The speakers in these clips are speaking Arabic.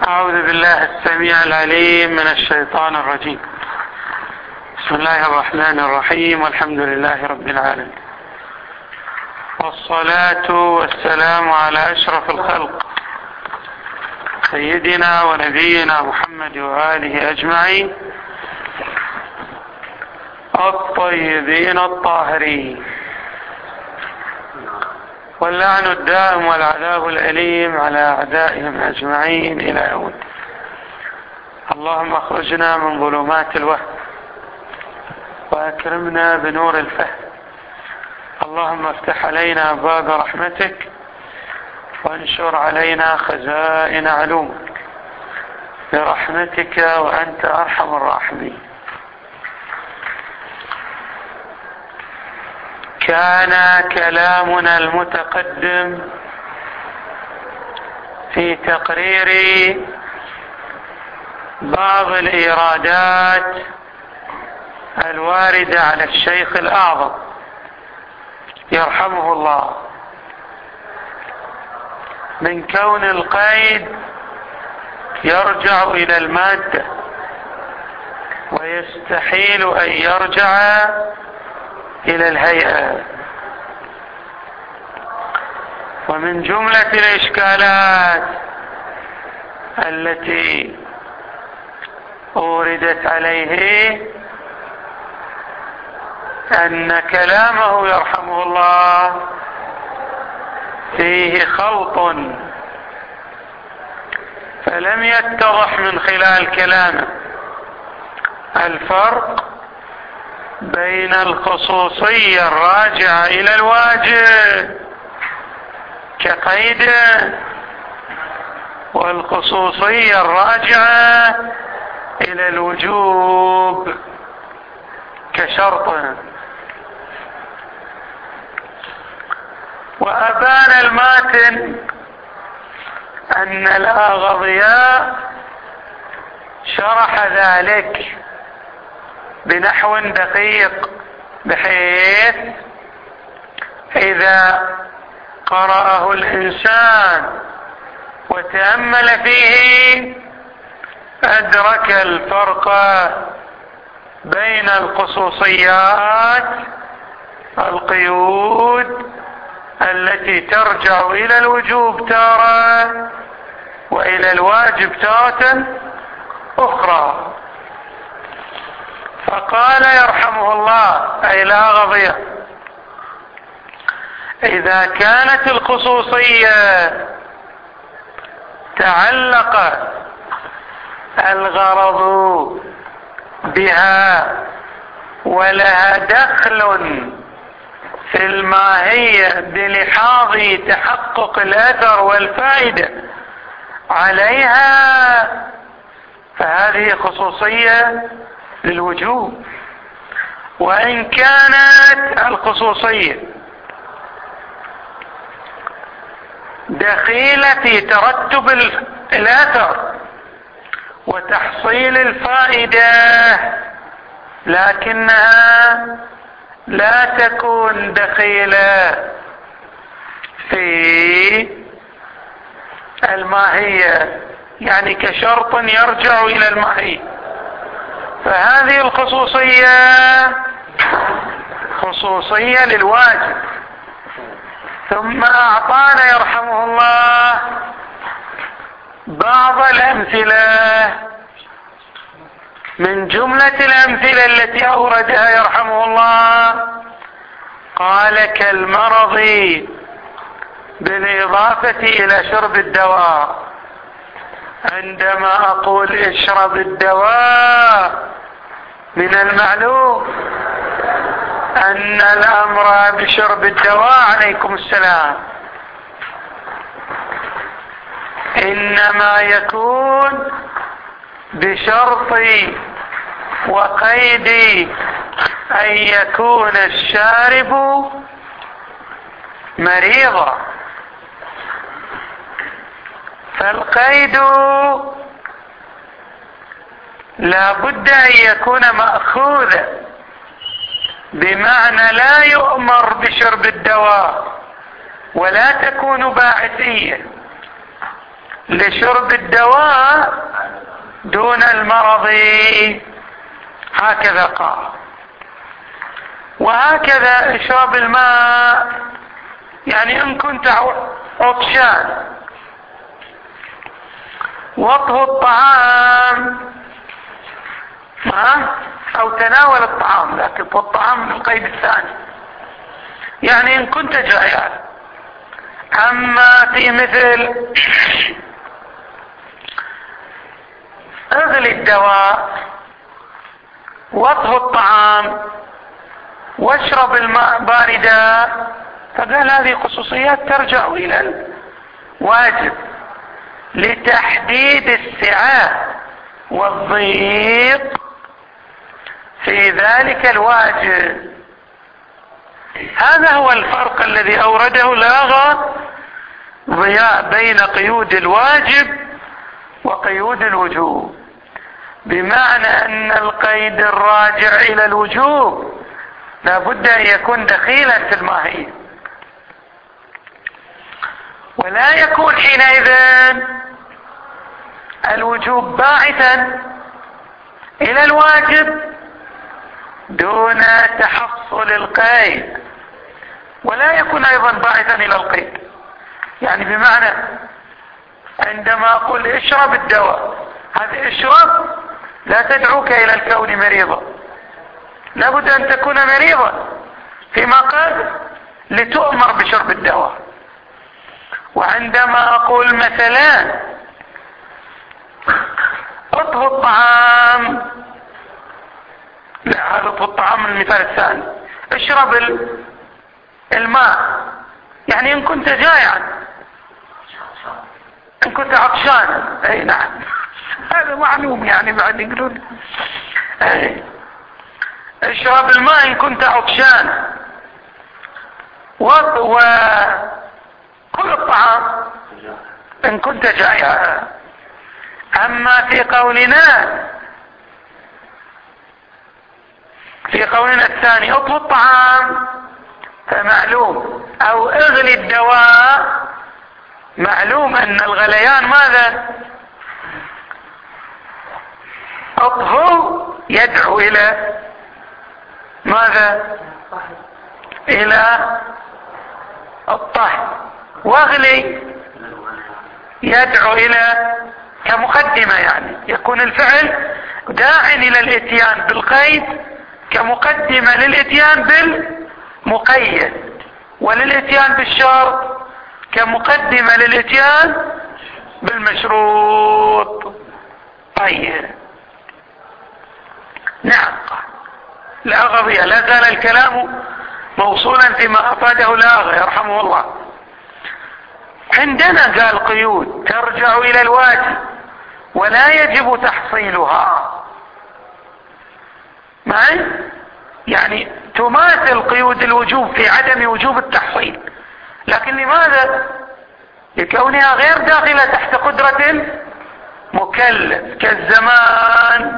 أعوذ بالله السميع العليم من الشيطان الرجيم. بسم الله الرحمن الرحيم، والحمد لله رب العالمين، والصلاة والسلام على أشرف الخلق سيدنا ونبينا محمد وآله أجمعين الطيبين الطاهرين، واللعن الدائم والعذاب الأليم على أعدائهم أجمعين إلى يوم الدين. اللهم اخرجنا من ظلمات الوهم وأكرمنا بنور الفهم. اللهم افتح علينا أبواب رحمتك وانشر علينا خزائن علومك برحمتك وأنت أرحم الراحمين. كان كلامنا المتقدم في تقرير بعض الإيرادات الواردة على الشيخ الأعظم يرحمه الله، من كون القيد يرجع إلى المادة ويستحيل أن يرجع إلى الهيئة. ومن جملة الإشكالات التي أوردت عليه أن كلامه يرحمه الله فيه خلط، فلم يتضح من خلال كلامه الفرق بين الخصوصية الراجعة إلى الواجب كقيد، والخصوصية الراجعة إلى الوجوب كشرط. وأبان الماتن أن الآغضياء شرح ذلك بنحو دقيق، بحيث إذا قرأه الإنسان وتأمل فيه أدرك الفرق بين الخصوصيات القيود التي ترجع إلى الوجوب تارة وإلى الواجب تارة أخرى. فقال يرحمه الله أي لا غضية، إذا كانت الخصوصية تعلق الغرض بها ولها دخل في الماهية بلحاظ تحقق الأثر والفائدة عليها، فهذه خصوصية للوجوب. وإن كانت الخصوصية دخيلة في ترتب الأثر وتحصيل الفائدة، لكنها لا تكون دخيلة في الماهية، يعني كشرط يرجع إلى الماهية، فهذه الخصوصية خصوصية للواجب. ثم أعطانا يرحمه الله بعض الأمثلة من جملة الأمثلة التي أوردها يرحمه الله. قال كالمرض بالإضافة إلى شرب الدواء. عندما أقول اشرب الدواء، من المعلوم أن الأمر بشرب الدواء عليكم السلام إنما يكون بشرط وقيد أن يكون الشارب مريضا. فالقيد لا بد أن يكون مأخوذا، بمعنى لا يؤمر بشرب الدواء ولا تكون باعثية، لشرب الدواء دون المرض، هكذا قال. وهكذا اشرب الماء، يعني ان كنت عطشان واطهو الطعام او تناول الطعام، لكن الطعام من القيد الثاني، يعني ان كنت جائعا. اما في مثل اغلي الدواء واطهو الطعام واشرب الماء باردا، فقال هذه خصوصيات ترجع الى الواجب لتحديد السعة والضيق في ذلك الواجب. هذا هو الفرق الذي اورده لاغا ضياء بين قيود الواجب وقيود الوجوب، بمعنى ان القيد الراجع الى الوجوب لا بد ان يكون دخيلا في الماهية، ولا يكون حينئذ الوجوب باعثا الى الواجب دون تحصل القيد، ولا يكون ايضا باعثا الى القيد. يعني بمعنى عندما اقول اشرب الدواء، هذا اشرب لا تدعوك الى الكون مريضا، لابد ان تكون مريضا فيما قال لتؤمر بشرب الدواء. وعندما اقول مثلا اطهو الطعام، لا هذا اطهو الطعام من المثال الثاني، اشرب الماء، يعني ان كنت جائعا، ان كنت عطشانا، اي نعم هذا معلوم، يعني بعد يقولون اشرب الماء ان كنت عطشانا، وكل الطعام ان كنت جائعا. اما في قولنا الثاني اطهو الطعام فمعلوم، او اغلي الدواء، معلوم ان الغليان ماذا؟ اطهو يدعو الى ماذا؟ الى الطهي، واغلي يدعو الى كمقدمة، يعني يكون الفعل داع الى الاتيان بالقيد كمقدمة للاتيان بالمقيد، وللاتيان بالشرط كمقدمة للاتيان بالمشروط. طيب نعم، لا غضية، لا زال الكلام موصولا فيما افاده لاغا يرحمه الله. عندنا قال قيود ترجع الى الواجب ولا يجب تحصيلها، معي؟ يعني تماثل قيود الوجوب في عدم وجوب التحصيل، لكن لماذا؟ لكونها غير داخلة تحت قدرة مكلف كالزمان.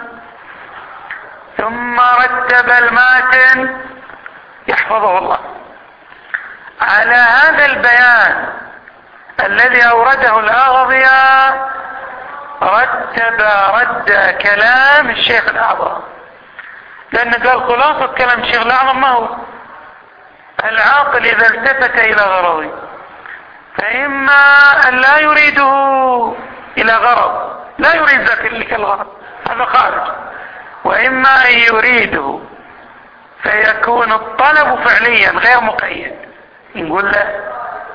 ثم رتب الماتن يحفظه الله على هذا البيان الذي اورده الاغضياء، رتب رد كلام الشيخ الاعظم، لان قال خلاصة كلام الشيخ الاعظم ما هو؟ العاقل اذا التفت الى غرضه فاما ان لا يريده الى غرض، لا يريد ذلك الغرض، هذا خارج، واما ان يريده فيكون الطلب فعليا غير مقيد. نقول له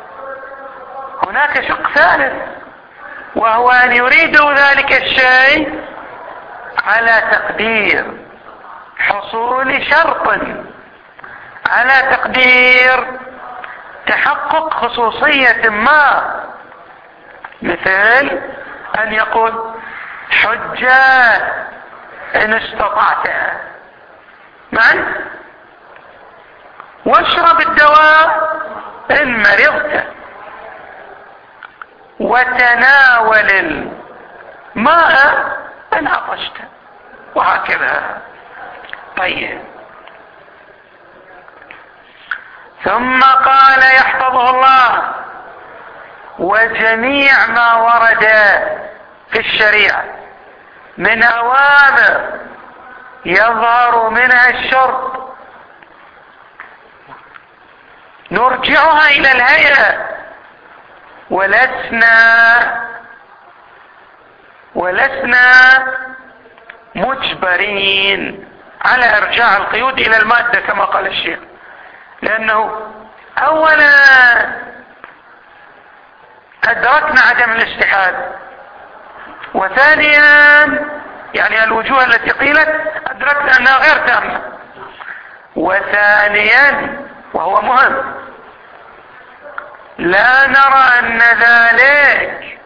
هناك شق ثالث، وهو ان يريده ذلك الشيء على تقدير حصول شرط، على تقدير تحقق خصوصية ما، مثل ان يقول حجة ان استطعت، معي؟ واشرب الدواء ان مرضت، وتناول الماء ان عطشت، وهكذا. طيب ثم قال يحفظه الله وجميع ما ورد في الشريعة من أوامر يظهر منها الشرط نرجعها إلى الهيئة، ولسنا مجبرين على إرجاع القيود إلى المادة كما قال الشيخ، لأنه أولا أدركنا عدم الاجتهاد، وثانيا يعني الوجوه التي قيلت أدركنا أنها غير تامة، وثانيا وهو مهم لا نرى أن ذلك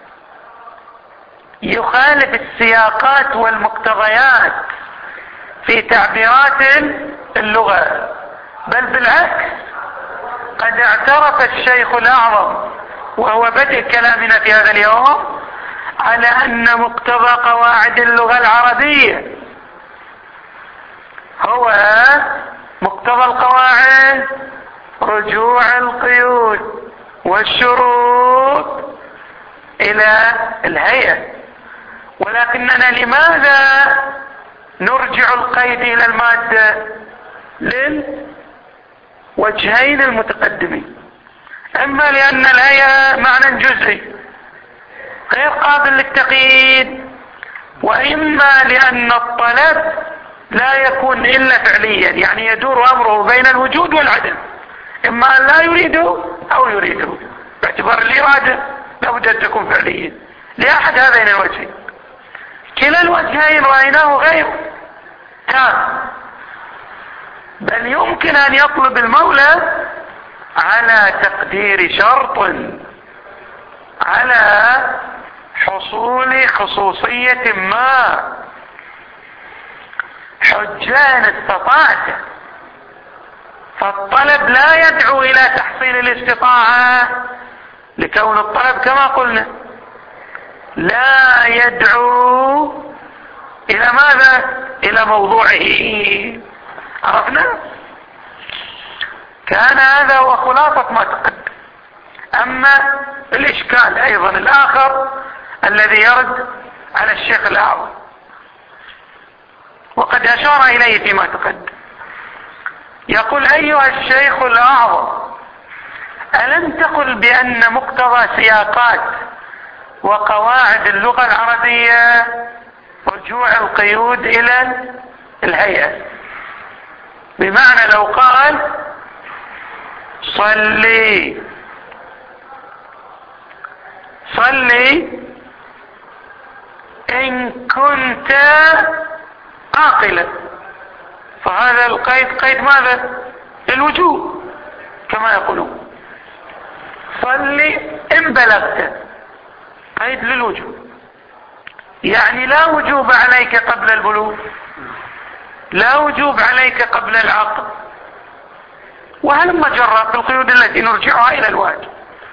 يخالف السياقات والمقتضيات في تعبيرات اللغة، بل بالعكس قد اعترف الشيخ الأعظم وهو بدء كلامنا في هذا اليوم على أن مقتضى قواعد اللغة العربية هو مقتضى القواعد رجوع القيود والشروط إلى الهيئة، ولكننا لماذا نرجع القيد إلى المادة؟ للوجهين المتقدمين، اما لان الهيئة معنى جزئي غير قابل للتقييد، واما لان الطلب لا يكون الا فعليا، يعني يدور امره بين الوجود والعدم، اما ان لا يريده او يريده، باعتبار الارادة لابد ان تكون فعليا لاحد هذين الوجهين. كلا الوجهين رايناه غير تام، بل يمكن ان يطلب المولى على تقدير شرط على حصول خصوصية ما، حجان استطاعت، فالطلب لا يدعو الى تحصيل الاستطاعة، لكون الطلب كما قلنا لا يدعو الى ماذا؟ الى موضوعه. عرفنا؟ كان هذا هو خلاصة ما تقدم. اما الاشكال ايضا الاخر الذي يرد على الشيخ الاعظم وقد اشار اليه فيما تقدم، يقول: ايها الشيخ الاعظم، الم تقل بان مقتضى سياقات وقواعد اللغة العربية رجوع القيود الى الهيئة؟ بمعنى لو قال صلي ان كنت عاقلا، فهذا القيد قيد ماذا؟ الوجوب كما يقولون. صلي ان بلغت، قيد للوجوب، يعني لا وجوب عليك قبل البلوغ، لا وجوب عليك قبل العقل، وهلم جرى في القيود التي نرجعها الى الواجب،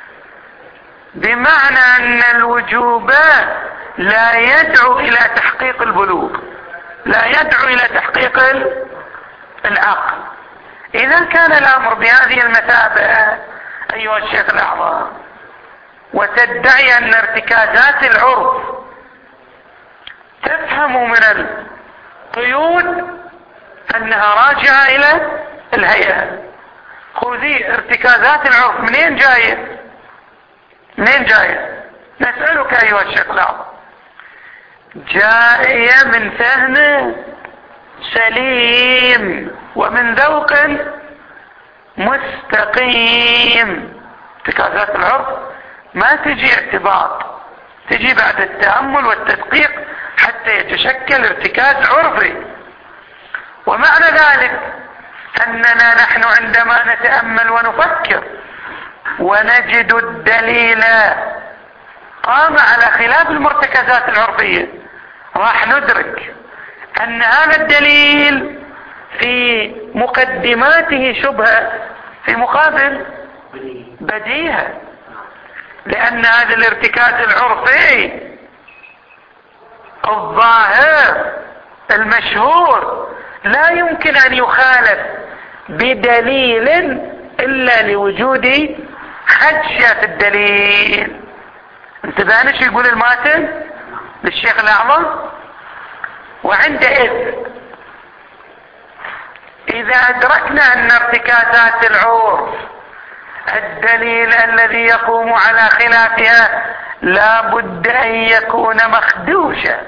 بمعنى ان الوجوب لا يدعو الى تحقيق البلوغ، لا يدعو الى تحقيق العقل. اذا كان الامر بهذه المثابة ايها الشيخ الاعظم، وتدعي ان ارتكازات العرف تفهم من القيود انها راجعة الى الهيئة، خذي ارتكازات العرف منين جاية؟ نسألك ايها الشيخ الاعظم. جاية من فهم سليم ومن ذوق مستقيم. ارتكازات العرف ما تجي اعتباط، تجي بعد التأمل والتدقيق حتى يتشكل ارتكاز عرفي. ومعنى ذلك اننا نحن عندما نتأمل ونفكر ونجد الدليل قام على خلاف المرتكزات العرفية، راح ندرك ان هذا الدليل في مقدماته شبهة في مقابل بديهة، لان هذا الارتكاز العرفي الظاهر المشهور لا يمكن ان يخالف بدليل الا لوجود خدشة في الدليل. انتبهنا شو يقول الماتن للشيخ الأعظم؟ وعندئذ إذا أدركنا أن ارتكازات العرف الدليل الذي يقوم على خلافها لا بد أن يكون مخدوشا،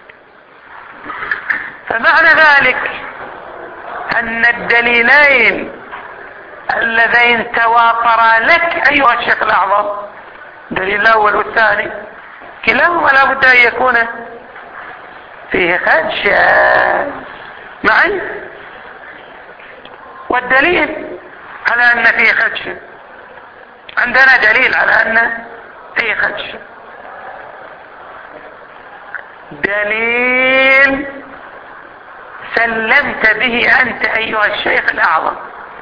فمعنى ذلك أن الدليلين اللذين توافرا لك أيها الشيخ الأعظم، الدليل الأول والثاني، كلاهما لا بد أن يكون فيه خدشة معي، والدليل على أن فيه خدشة، عندنا دليل على أن فيه خدشة، دليل سلمت به أنت أيها الشيخ الأعظم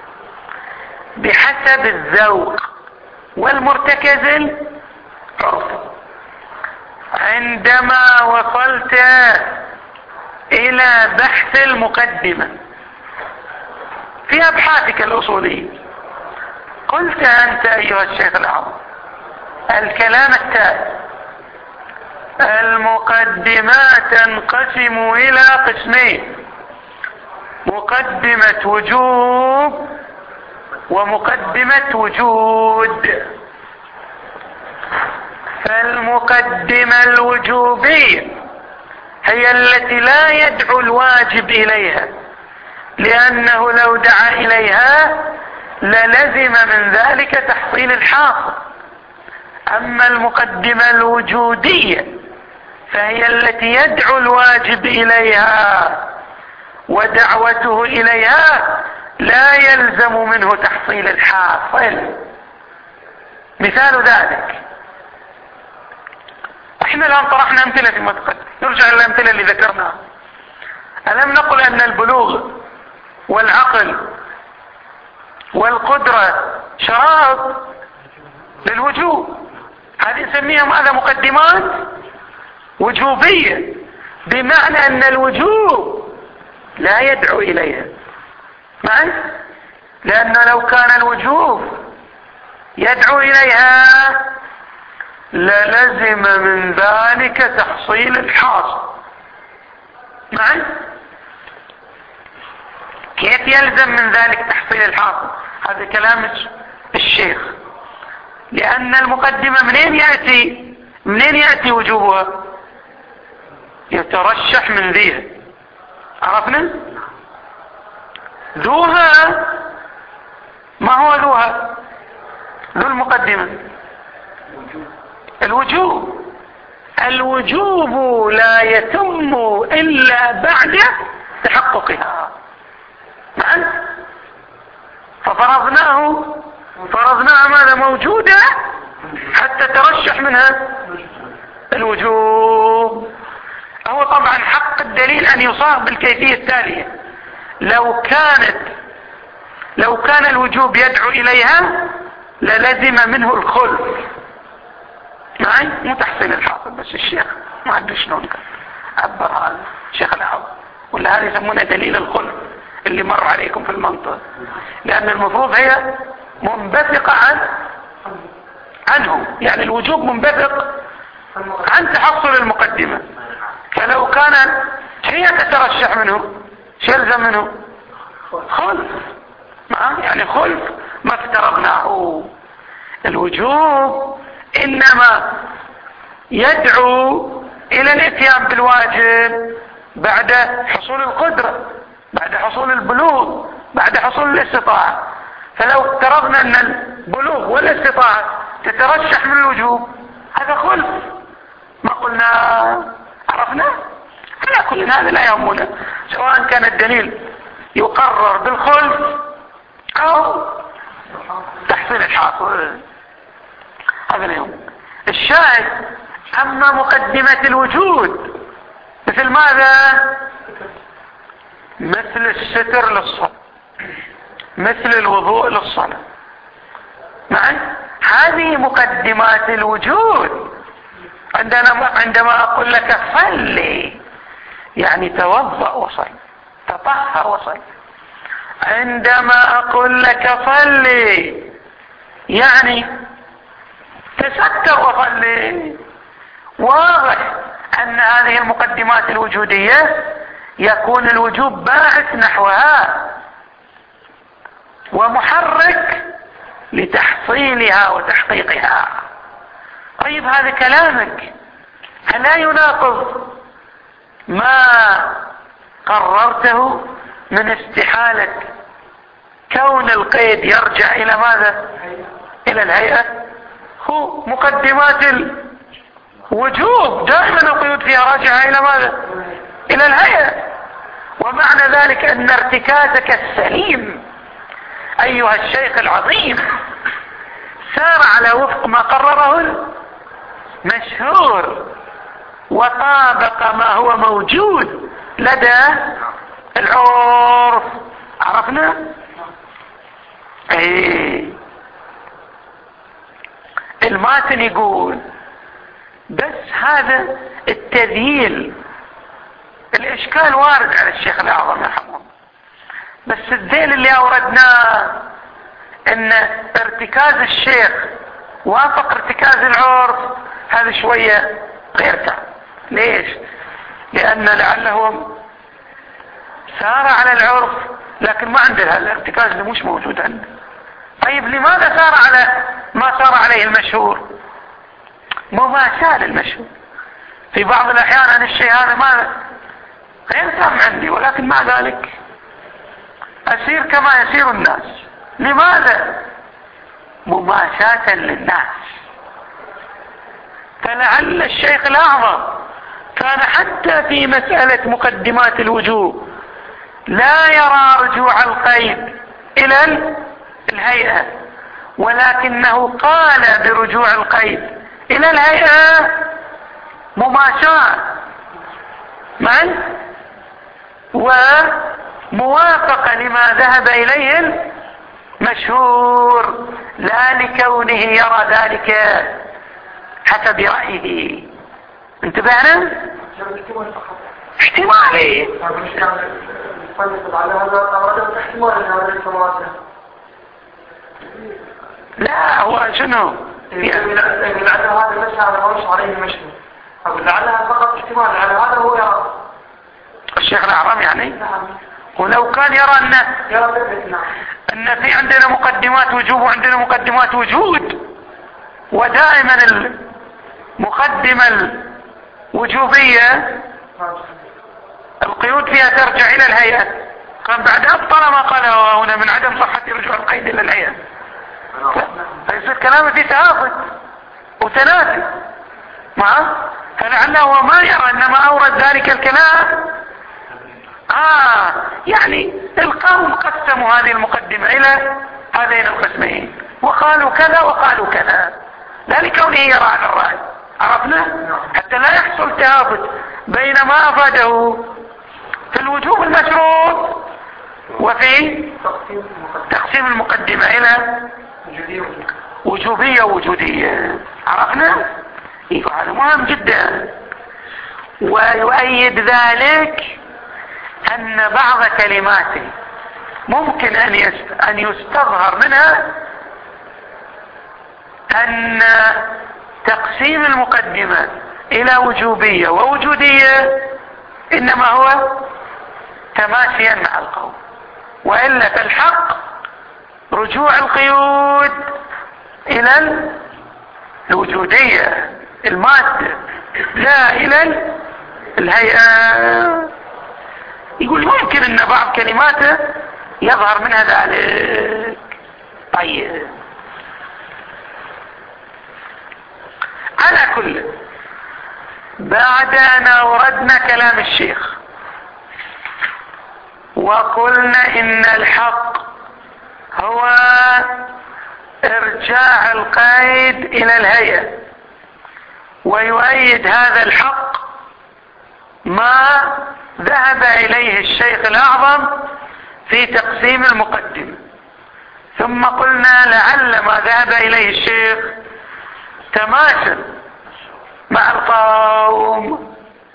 بحسب الذوق والمرتكز العرفي. عندما وصلت إلى بحث المقدمة في أبحاثك الأصولية قلت أنت أيها الشيخ الأعظم الكلام التالي: المقدمات تنقسم إلى قسمين: مقدمة وجوب ومقدمة وجود. فالمقدمة الوجوبية هي التي لا يدعو الواجب إليها، لأنه لو دعا إليها للزم من ذلك تحصيل الحاصل. أما المقدمة الوجودية فهي التي يدعو الواجب إليها، ودعوته إليها لا يلزم منه تحصيل الحاصل. مثال ذلك، احنا الآن طرحنا أمثلة فيما تقدم، نرجع إلى الأمثلة اللي ذكرناها. ألم نقل أن البلوغ والعقل والقدرة شرائط للوجوب؟ هذه نسميها ماذا؟ مقدمات وجوبية، بمعنى أن الوجوب لا يدعو إليها معي، لأنه لو كان الوجوب يدعو إليها للزم من ذلك تحصيل الحاصل معي. كيف يلزم من ذلك تحصيل الحاصل؟ هذا كلام الشيخ، لأن المقدمة منين يأتي وجوبها؟ يترشح من ذيها، عرفنا؟ ذوها ما هو ذوها؟ ذو المقدمة الوجوب لا يتم إلا بعد تحققها معا. فرضناها ماذا؟ موجودة حتى ترشح منها الوجوب. هو طبعا حق الدليل أن يصاغ بالكيفية التالية: لو كان الوجوب يدعو إليها للزم منه الخلف معي، مو تحصيل الحاصل. بس الشيخ ما عنده شلون عبر هذا الشيخ الأعظم، ولا هذا يسمونه دليل الخلف اللي مر عليكم في المنطق، لأن المفروض هي منبثقة عنه، يعني الوجوب منبثق عن تحصل المقدمة. فلو كان هي تترشح منه شو يلزم منه؟ خلف، يعني خلف ما افترضناه. الوجوب إنما يدعو إلى الاتيان بالواجب بعد حصول القدرة، بعد حصول البلوغ، بعد حصول الاستطاعة. فلو افترضنا أن البلوغ والاستطاعة تترشح من الوجوب، هذا خلف، ما قلنا عرفنا. على كل هذا لا يهمنا، سواء كان الدليل يقرر بالخلف أو تحصيل الحاصل، هذا لا يهم. الشاهد أما مقدمة الوجود مثل ماذا؟ مثل الستر للصلاة، مثل الوضوء للصلاة معي. هذه مقدمات الوجود. عندما أقول لك صلي يعني توضأ وصل، تطهر وصل. عندما أقول لك صلي يعني تستر وصلي. واضح ان هذه المقدمات الوجودية يكون الوجوب باعث نحوها ومحرك لتحصيلها وتحقيقها. طيب هذا كلامك ألا يناقض ما قررته من استحالة كون القيد يرجع إلى ماذا؟ إلى الهيئة. هو مقدمات الوجوب دائما القيود فيها راجعة إلى ماذا؟ إلى الهيئة. ومعنى ذلك أن ارتكازك السليم أيها الشيخ العظيم سار على وفق ما قرره المشهور وطابق ما هو موجود لدى العرف. عرفنا؟ الماتن يقول بس هذا التذييل الاشكال وارد على الشيخ الاعظم يرحمه، بس الذيل اللي اوردناه ان ارتكاز الشيخ وافق ارتكاز العرف هذا شوية غير تعب. ليش؟ لان لعله سار على العرف لكن ما عنده الارتكاز اللي مش موجود عنده. طيب لماذا سار على ما سار عليه المشهور؟ مماثلة للمشهور. في بعض الاحيان عن الشيء هذا ما غير تام عندي، ولكن مع ذلك اسير كما يسير الناس. لماذا؟ مماثلة للناس. فلعل الشيخ الاعظم كان حتى في مسألة مقدمات الوجوب لا يرى رجوع القيد الى الهيئة، ولكنه قال برجوع القيد الى الهيئة مماشاة معا وموافقة لما ذهب اليه المشهور، لا لكونه يرى ذلك حسب رأيه. انتبهنا؟ احتمالي لا هو شنو لعل هذا المشهد على ما مش عليه المشهد، لعلها فقط احتمال، لعل هذا هو يرى الشيخ الاعظم يعني. ولو كان يرى ان في عندنا مقدمات وجوب وعندنا مقدمات وجود، ودائما المقدمة الوجوبية القيود فيها ترجع الى الهيئة، كان بعد ابطل ما قاله هنا من عدم صحة رجوع القيد الى الهيئة. فيصير كلامه في تآخذ وتنافي معه. فلعله ما يرى انما اورد ذلك الكلام. يعني القوم قسموا هذه المقدمة الى هذين القسمين وقالوا كذا وقالوا كذا، لا لكونه يرى على الرأي. عرفنا؟ حتى لا يحصل تهافت بين ما افاده في الوجوب المشروط وفي تقسيم المقدمة الى وجوبية ووجودية. عرفنا؟ هذا مهم جدا. ويؤيد ذلك ان بعض كلماته ممكن ان يستظهر منها ان تقسيم المقدمة الى وجوبية ووجودية انما هو تماشيا مع القول، وإلا فالحق رجوع القيود الى الوجودية المادة لا الى الهيئة. يقول ممكن ان بعض كلماته يظهر منها ذلك. طيب على كل، بعد ان اوردنا كلام الشيخ وقلنا ان الحق هو ارجاع القيد الى الهيئة، ويؤيد هذا الحق ما ذهب اليه الشيخ الاعظم في تقسيم المقدمة. ثم قلنا لعل ما ذهب اليه الشيخ تماثل مع القوم.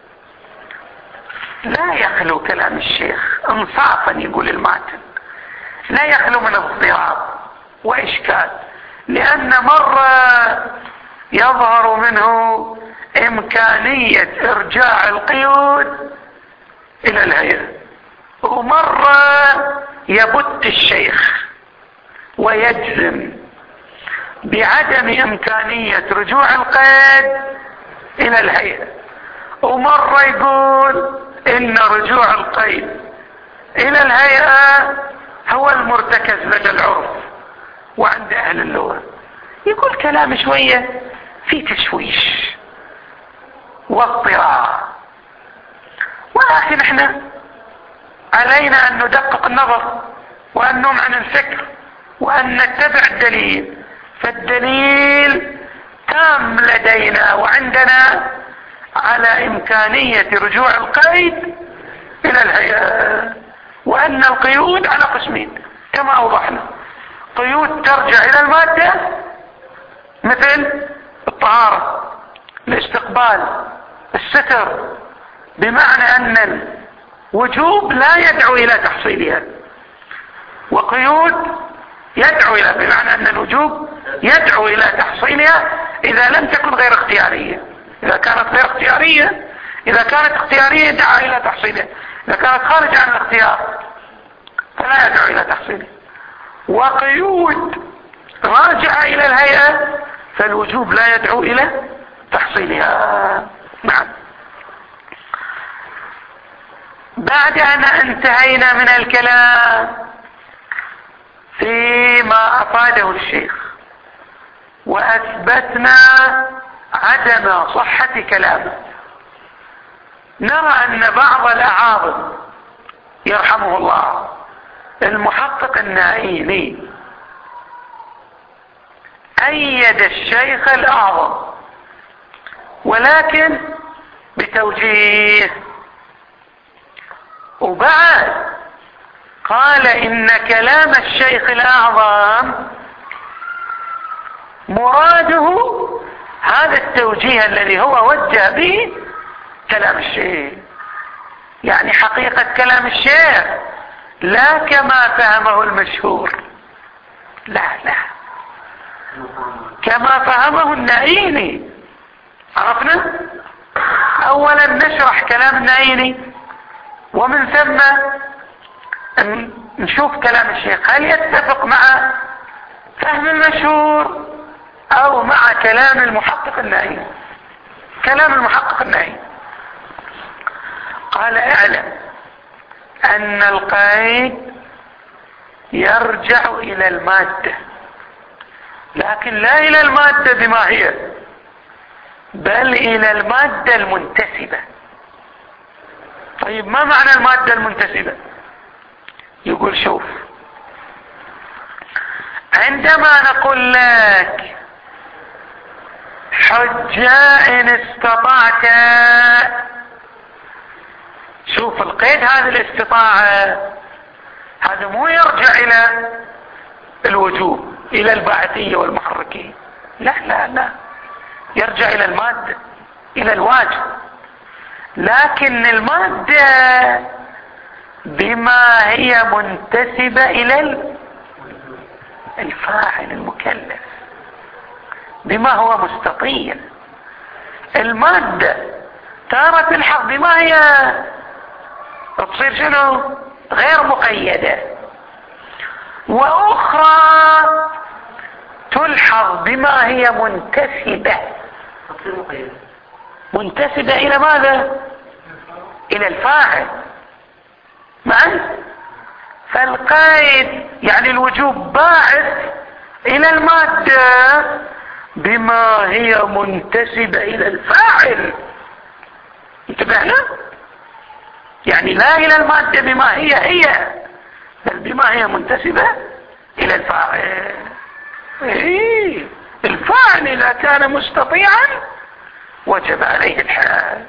لا يخلو كلام الشيخ انصافا يقول الماتن، لا يخلو من اضطراب واشكال، لان مرة يظهر منه إمكانية إرجاع القيود إلى الهيئة، ومرة يبت الشيخ ويجزم بعدم إمكانية رجوع القيد إلى الهيئة، ومرة يقول إن رجوع القيد إلى الهيئة هو المرتكز لدى العرف وعند أهل اللغة. يقول كلام شوية في تشويش واضطراب، ولكن احنا علينا أن ندقق النظر وأن نمعن الفكر وأن نتبع الدليل، فالدليل تام لدينا وعندنا على إمكانية رجوع القيد إلى الهيئة، وأن القيود على قسمين كما أوضحنا: قيود ترجع إلى المادة مثل الطهارة، الاستقبال، الستر، بمعنى أن الوجوب لا يدعو إلى تحصيلها، وقيود يدعو إلى، بمعنى أن الوجوب يدعو إلى تحصيلها إذا لم تكن غير اختيارية. إذا كانت غير اختيارية، إذا كانت اختيارية دعا إلى تحصيلها، إذا كانت خارجة عن الاختيار فلا يدعو إلى تحصيلها. وقيود راجعة إلى الهيئة فالوجوب لا يدعو إلى تحصيلها. نعم. بعد أن انتهينا من الكلام فيما أفاده الشيخ وأثبتنا عدم صحة كلامه، نرى أن بعض الأعاظم يرحمه الله المحقق النائيني أيد الشيخ الأعظم، ولكن بتوجيه، وبعد قال إن كلام الشيخ الأعظم مراده هذا التوجيه الذي هو وجه به كلام الشيخ، يعني حقيقة كلام الشيخ لا كما فهمه المشهور، لا كما فهمه النائيني. عرفنا؟ أولا نشرح كلام النائيني ومن ثم نشوف كلام الشيخ هل يتفق مع فهم المشهور أو مع كلام المحقق النائيني. كلام المحقق النائيني قال: اعلم أن القيد يرجع إلى المادة، لكن لا إلى المادة بما هي، بل إلى المادة المنتسبة. طيب ما معنى المادة المنتسبة؟ يقول: شوف، عندما نقول لك حجة إن استطعت، شوف القيد هذه الاستطاعة هذا مو يرجع إلى الوجوب، إلى الباعثية والمحركية، لا يرجع إلى المادة، إلى الواجب، لكن المادة بما هي منتسبة إلى الفاعل المكلف، بما هو مستطيع. المادة تارة تلحق بما هي تصير شنو؟ غير مقيدة، وأخرى تلحق بما هي منتسبة. منتسبة إلى ماذا؟ إلى الفاعل. معا؟ فالقيد يعني الوجوب باعث إلى المادة بما هي منتسبة إلى الفاعل. انتبهنا؟ يعني لا إلى المادة بما هي بل بما هي منتسبة إلى الفاعل. الفاعل إذا كان مستطيعا وجب عليه الحال.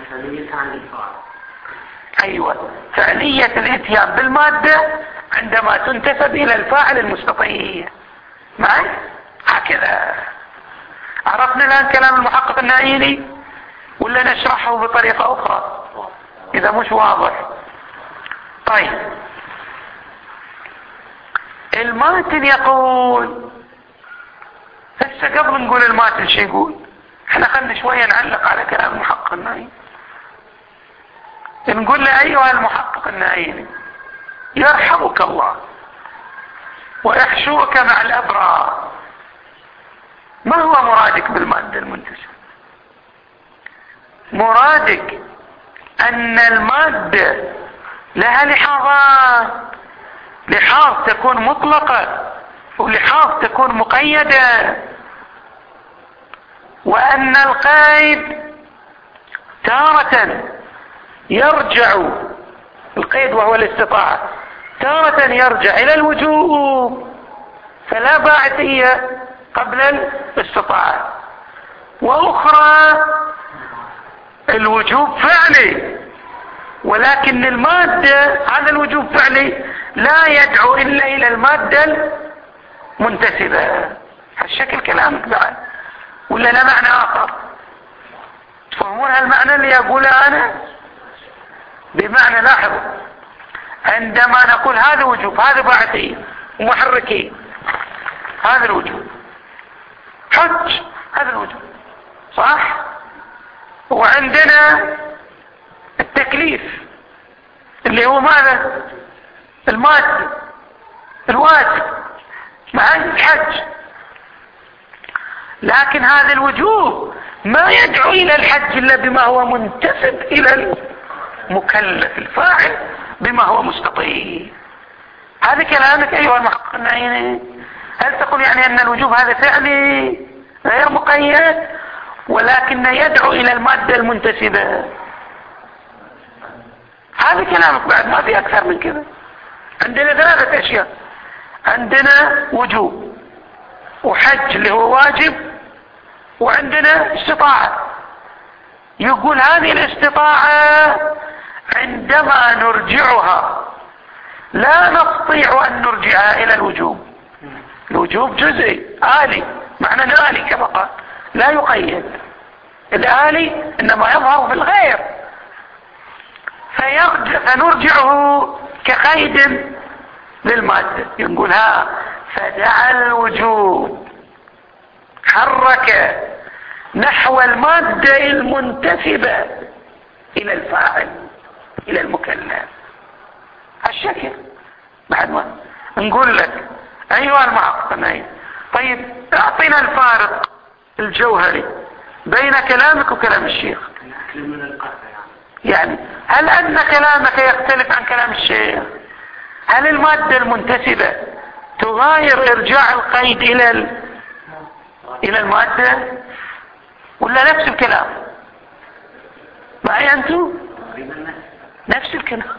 أيوة، فعلية الاتيان بالمادة عندما تنتسب إلى الفاعل المستطيع. معي؟ هكذا. عرفنا الآن كلام المحقق النائيني ولا نشرحه بطريقة أخرى إذا مش واضح؟ طيب، الماتن يقول هسه قبل نقول الماتن شو يقول، احنا خلنا شوية نعلق على كلام المحقق النائي. نقول له ايها المحقق النائي يرحمك الله ويحشوك مع الابرار، ما هو مرادك بالمادة المنتسبة؟ مرادك ان المادة لها لحاظات، لحاظ تكون مطلقة ولحاظ تكون مقيدة، وان القيد تارة يرجع، القيد وهو الاستطاعة، تارة يرجع الى الوجوب فلا باعثية قبل الاستطاعة، واخرى الوجوب فعلي، ولكن المادة هذا الوجوب فعلي لا يدعو الا الى المادة المنتسبة. هالشكل كلامك بعد ولا لا معنى اخر؟ تفهمون هالمعنى اللي اقوله انا؟ بمعنى لاحظوا، عندما نقول هذا وجوب، هذا باعثي ومحركي، هذا الوجوب، حج هذا الوجوب صح، وعندنا التكليف اللي هو ماذا؟ المادة الواجب مع الحج، لكن هذا الوجوب ما يدعو الى الحج الا بما هو منتسب الى المكلف الفاعل بما هو مستطيع. هذا كلامك ايها المحقق النائي. هل تقول يعني ان الوجوب هذا فعلي غير مقيد ولكن يدعو الى المادة المنتسبة؟ هذا كلامك بعد، ما في اكثر من كذا. عندنا ثلاثة اشياء، عندنا وجوب وحج اللي هو واجب، وعندنا استطاعة. يقول هذه الاستطاعة عندما نرجعها لا نستطيع ان نرجعها الى الوجوب، الوجوب جزئي آلي، معنى آلي كما قال لا يقيد، الآلي انما يظهر في الغير، فنرجعه كقيد للمادة. يقول فدعا الوجوب حرك نحو المادة المنتسبة الى الفاعل الى المكلف. هالشكل بعد ما نقول لك ايها المحقق النائي، طيب اعطينا الفارق الجوهري بين كلامك وكلام الشيخ. يعني هل ان كلامك يختلف عن كلام الشيخ؟ هل المادة المنتسبة تغاير ارجاع القيد الى المادة ولا نفس الكلام؟ معي انتم؟ نفس الكلام.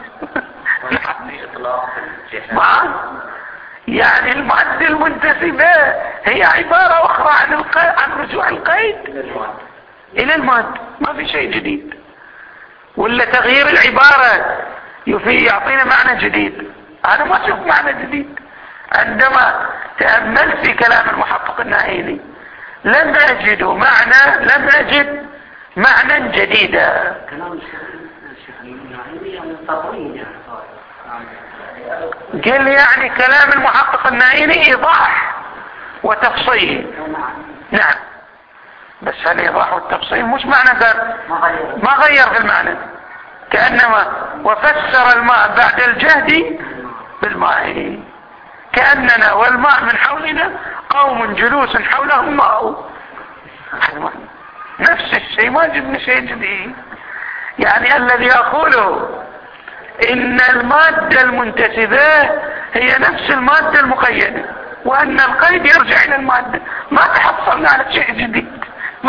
يعني المادة المنتسبة هي عبارة اخرى عن رجوع القيد الى المادة، ما في شيء جديد، ولا تغيير العبارة يعطينا معنى جديد. انا ما اشوف معنى جديد. عندما تأملت في كلام المحقق النائي لم اجد معنى جديدا. قال يعني كلام المحقق النائي ايضاح وتفصيل. نعم، بس الايضاح والتفصيل مش معنى ما غير في المعنى، كأنما وفسر الماء بعد الجهد بالماء، كأننا والماء من حولنا قوم جلوس حولهم ماء. نفس الشيء، ما جبنا شيء جديد. يعني الذي أقوله إن المادة المنتسبة هي نفس المادة المقيدة، وأن القيد يرجع إلى المادة. ما تحصلنا على شيء جديد.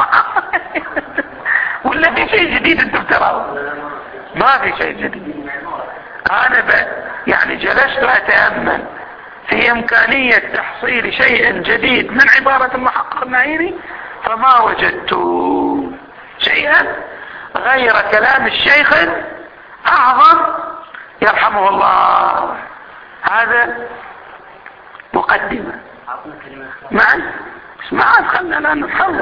ولا في شيء جديد انتم تراه؟ ما في شيء جديد. أنا يعني جلست أتأمل في إمكانية تحصيل شيء جديد من عبارة المحقق النائي، فما وجدت شيئا غير كلام الشيخ أعظم يرحمه الله. هذا مقدمة معي. اسمعوا خلنا الآن نتخلص.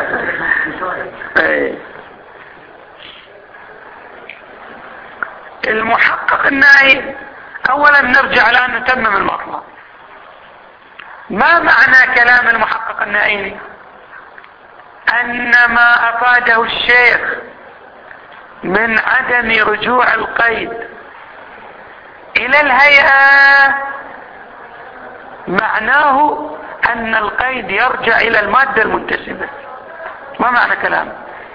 المحقق النائي، أولا نرجع الآن نتمم المطلب. ما معنى كلام المحقق النائي؟ أن ما أفاده الشيخ من عدم رجوع القيد إلى الهيئة معناه أن القيد يرجع إلى المادة المنتسبة. ما معنى كلام؟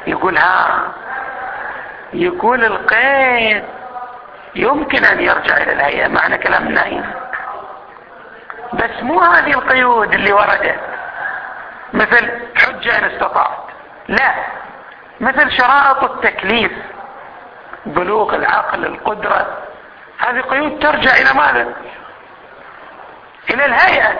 يقول القيد يمكن أن يرجع إلى الهيئة، معنى كلام النائم. بس مو هذه القيود اللي وردت مثل حجة إن استطعت، لا، مثل شرائط التكليف، بلوغ العقل، القدرة، هذه قيود ترجع إلى ماذا؟ إلى الهيئة.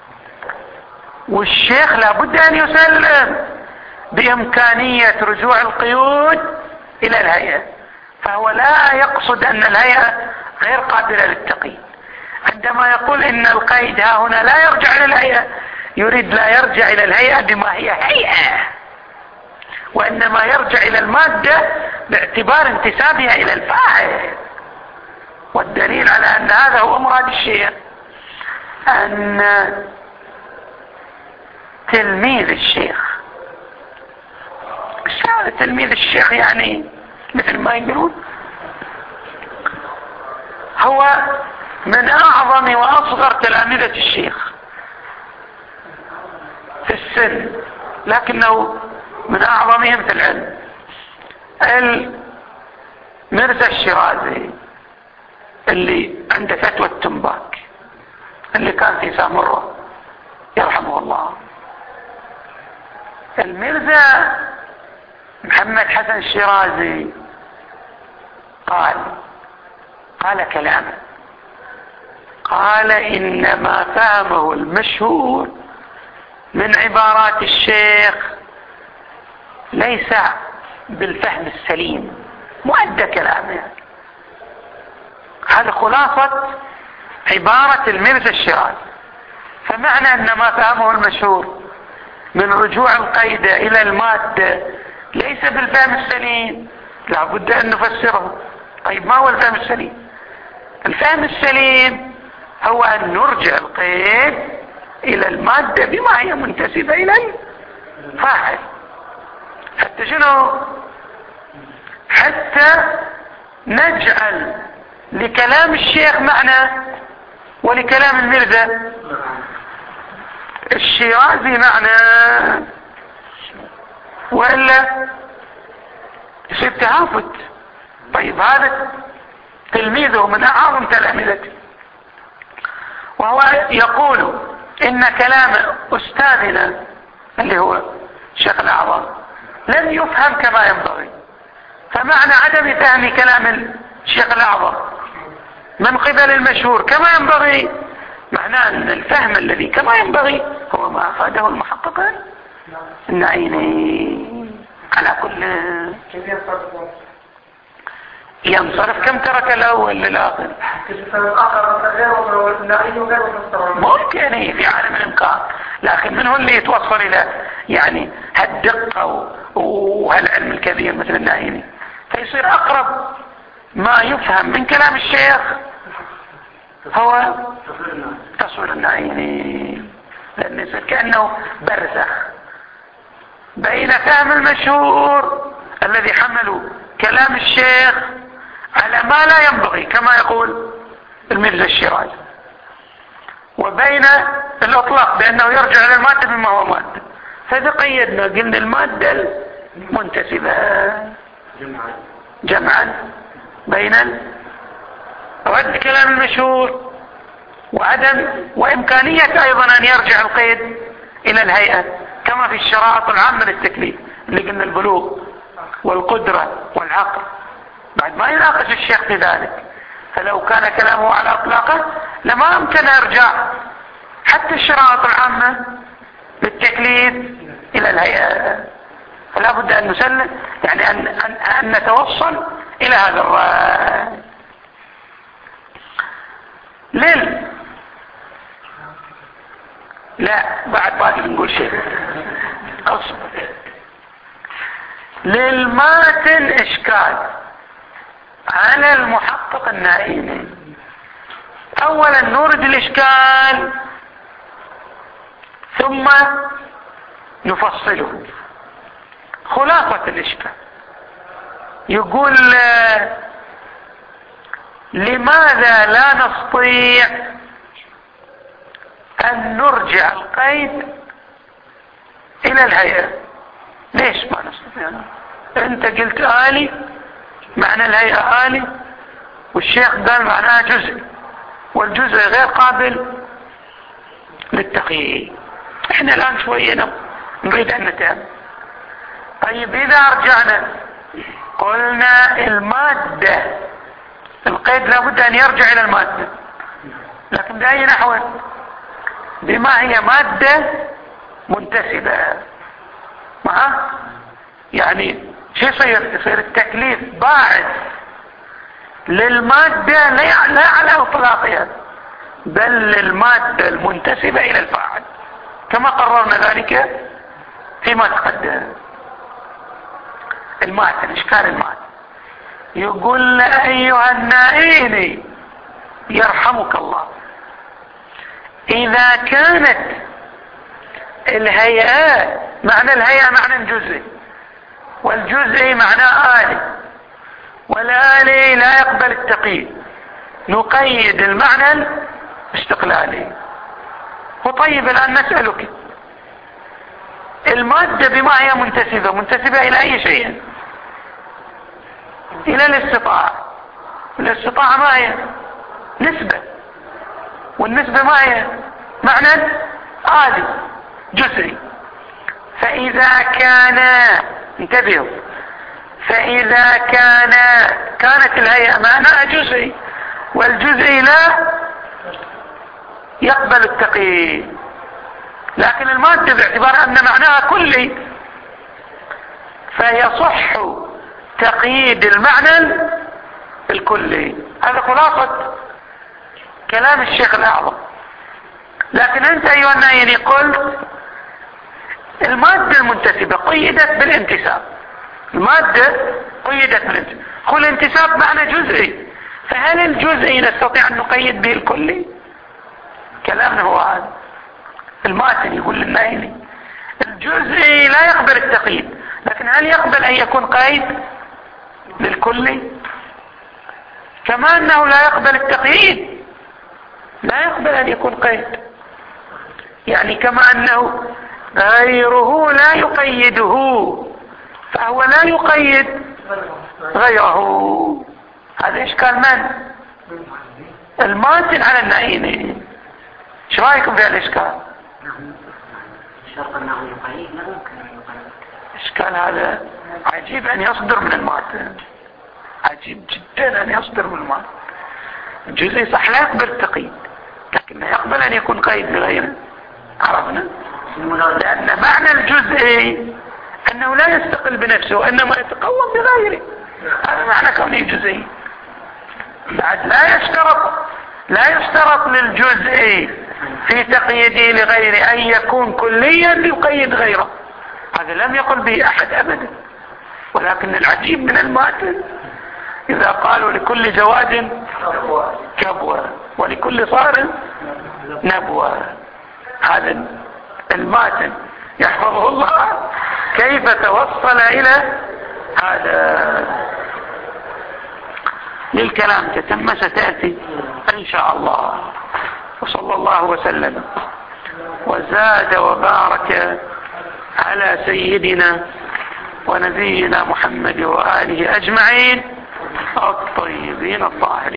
والشيخ لابد أن يسلم بإمكانية رجوع القيود إلى الهيئة، فهو لا يقصد أن الهيئة غير قابلة للتقييد. عندما يقول إن القيد ها هنا لا يرجع إلى الهيئة، يريد لا يرجع إلى الهيئة بما هي هيئة، وإنما يرجع إلى المادة باعتبار انتسابها إلى الفاعل. والدليل على أن هذا هو مراد الشيخ أن تلميذ الشيخ، تلميذ الشيخ يعني مثل ما يقولون هو من أعظم وأصغر تلامذة الشيخ في السن، لكنه من أعظمهم في العلم. المرزا الشيرازي اللي عنده فتوى التنباك اللي كان في سامرة يرحمه الله، المرزا محمد حسن الشيرازي قال كلاما، قال إن ما فهمه المشهور من عبارات الشيخ ليس بالفهم السليم، مؤدى كلامه. هذا خلاصة عبارة المرزا الشيرازي. فمعنى أن ما فهمه المشهور من رجوع القيد إلى المادة ليس بالفهم السليم، لا بد أن نفسره. طيب ما هو الفهم السليم؟ الفهم السليم هو أن نرجع القيد إلى المادة بما هي منتسبة إلى الفاعل. حتى شنو؟ حتى نجعل لكلام الشيخ معنى ولكلام المرزا الشيرازي معنى، وإلا يصير تهافت. طيب هذا تلميذه من أعظم تلامذته، وهو يقول إن كلام أستاذنا اللي هو الشيخ الأعظم لم يفهم كما ينبغي. فمعنى عدم فهم كلام الشيخ الأعظم من قبل المشهور كما ينبغي معناه أن الفهم الذي كما ينبغي هو ما أفاده المحقق النعيني. على كل ينصرف كم ترك الأول للآخر؟ ممكن في عالم الإمكان، لكن من هو اللي يتوصل إلى يعني هالدقة وهالعلم الكبير مثل النعيمي؟ فيصير أقرب ما يفهم من كلام الشيخ هو تصوير النعيمي، لأن يصير كأنه برزخ بين فهم المشهور الذي حملوا كلام الشيخ على ما لا ينبغي كما يقول المرزا الشيرازي، وبين الإطلاق بأنه يرجع إلى المادة بما هو مادة. فإذا قيدنا قلنا المادة المنتسبة جمعا بين رد كلام المشهور وإمكانية أيضا أن يرجع القيد إلى الهيئة كما في الشرائط العامة للتكليف اللي قلنا البلوغ والقدرة والعقل. بعد ما يناقش الشيخ في ذلك، فلو كان كلامه على اطلاقه لما يمكن ارجع حتى الشرائط العامة للتكليف الى الهيئة. فلا بد ان نسلم يعني ان نتوصل الى هذا الرأي. لا بعد باقي نقول شيء اصبر. للماتن اشكال على المحقق النائمي. اولا نورد الاشكال ثم نفصله. خلاصة الإشكال يقول لماذا لا نستطيع أن نرجع القيد إلى الهيئة؟ ليش ما نستطيع؟ أنت قلت آلي، معنى الهيئة آلي، والشيخ قال معناها جزء، والجزء غير قابل للتقييد. احنا الآن شوية نريد أن نتهم. طيب إذا رجعنا قلنا المادة، القيد لابد أن يرجع إلى المادة، لكن بأي نحو؟ بما هي مادة منتسبة معه. يعني شو يصير التكليف باعث للمادة لا على اطلاقها، بل للمادة المنتسبة إلى الفاعل، كما قررنا ذلك فيما تقدم. المادة، إشكال المادة. يقول أيها النائين يرحمك الله، إذا كانت الهيئة، معنى الهيئة معنى جزئي، والجزئي معناه آلي، والآلي لا يقبل التقييد، نقيد المعنى الاستقلالي. وطيب الآن نسألك، المادة بما هي منتسبة إلى أي شيء؟ إلى الاستطاعة. الاستطاعة ما هي؟ نسبة، والنسبة ما هي؟ معنى آلي جزئي. فإذا كان، انتبهوا، فإذا كانت الهيئة معناها جزئي، والجزئي لا يقبل التقييد، لكن المادة باعتبار أن معناها كلي فيصح تقييد المعنى الكلي. هذا خلاصة كلام الشيخ الأعظم. لكن أنت أيها النائين قلت المادة المنتسبة قيدت بالانتساب، المادة قيدت بالانتساب، قل الانتساب معنى جزئي، فهل الجزئي نستطيع أن نقيد به الكلي؟ كلامنا هو هذا. الماتن يقول للنائين الجزئي لا يقبل التقييد، لكن هل يقبل أن يكون قيد للكلي؟ كما أنه لا يقبل التقييد لا يقبل أن يكون قيد. يعني كما أنه غيره لا يقيده، فهو لا يقيد غيره. هذا إشكال من؟ الماتن على النائين. شو رأيكم في الإشكال؟ شرط أنه يقيد لا يمكن أن يقيد. إشكال هذا عجيب أن يصدر من الماتن، عجيب جدا أن يصدر من الماتن. الجزئي صح لا يقبل التقييد، لكن يقبل أن يكون قيد لغيره. عرفنا؟ لأن معنى الجزئي أنه لا يستقل بنفسه وإنما يتقوم بغيره، هذا معنى كونه جزئي. بعد لا يشترط للجزئي في تقييده لغيره أن يكون كليا ليقيد غيره، هذا لم يقل به أحد أبدا. ولكن العجيب من الماتن إذا قالوا لكل جواد كبوة ولكل صار نبوة. هذا الماتن يحفظه الله كيف توصل إلى هذا. للكلام تتم ستأتي إن شاء الله. وصلى الله وسلم وزاد وبارك على سيدنا ونبينا محمد وآله أجمعين الطيبين الطاهرين.